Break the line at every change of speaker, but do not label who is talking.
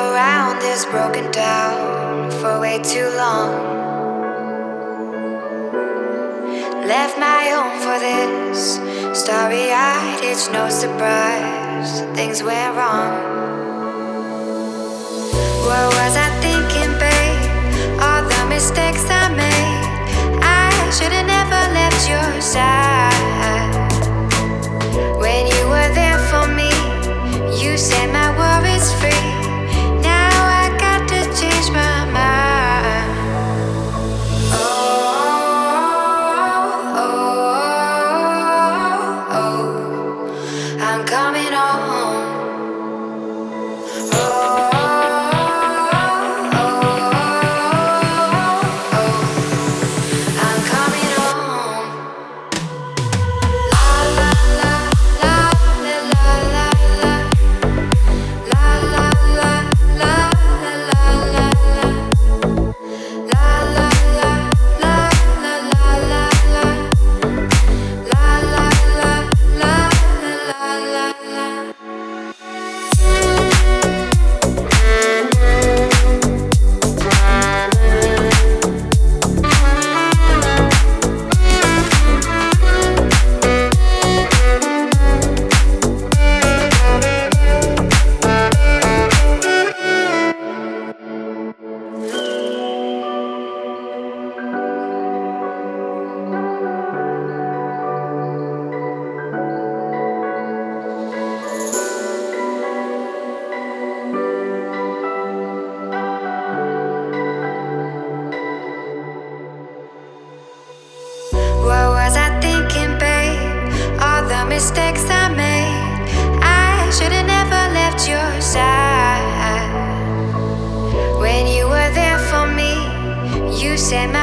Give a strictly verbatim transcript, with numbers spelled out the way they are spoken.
around this broken down for way too long. Left my home for this, starry-eyed, it's no surprise things went wrong. What was I thinking, babe? All the mistakes I made, I should've never left your side. When you were there for me, you set my worries free. Now I got to change my mind. Oh, oh, oh, oh, I'm coming home. Oh, oh, oh, oh, I'm coming home. La la la la la la la la. La la la la la la la. La la la la la la la la. La la la la la la la. What was I thinking, babe? All the mistakes I made, I should've never left your side. When you were there for me, you set my